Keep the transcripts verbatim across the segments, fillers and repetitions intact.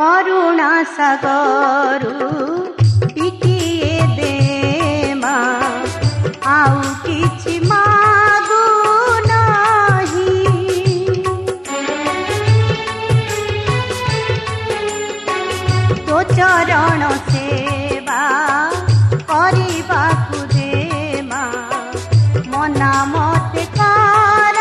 करुणा सागरु टिकिए दे मा आउ किछि मागु नाही तो चरण सेवा करिबाकु दे मा मना मते कर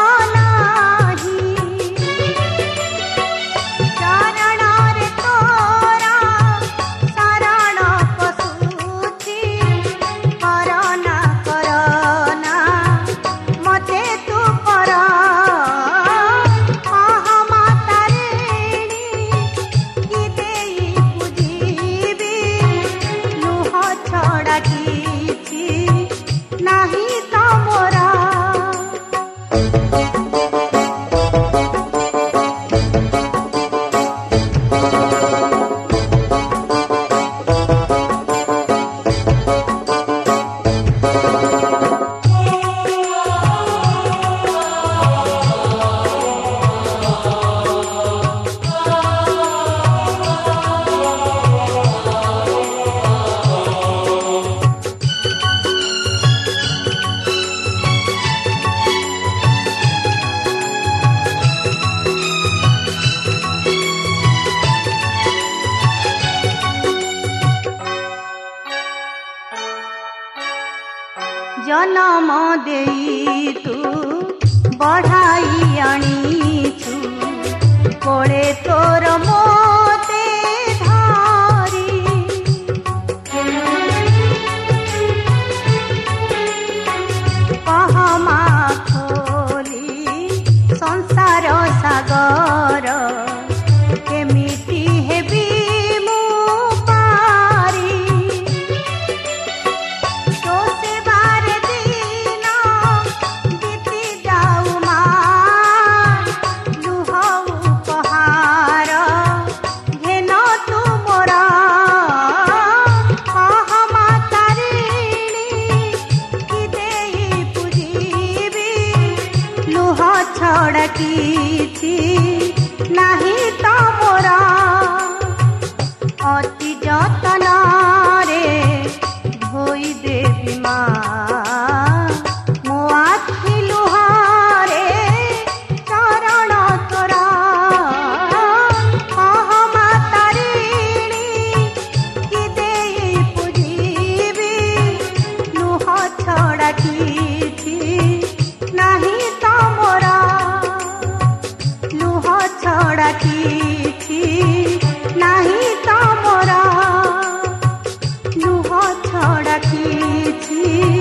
जन्म देई तू बढ़ाई आनीछु कोड़े तोर मोते धारी पहमा खोली संसार सागर केमिति हेबी मु पारी तो सेवार दिन बीती जाऊ मां लुह उपहार घेन तू मोरा कहमा तारिणी कि देई पूजीबी लुह छड़ा किछि नाही तो मोरा अति जतन रे धोई देवी मां मो आखि लुहारे चरण तोरा कहमा तारिणी कि देई पूजीबी लुह छड़ा किछि नाही तो मोरा लुह छड़ा किछि नाही तो मोरा लुह छड़ा किछि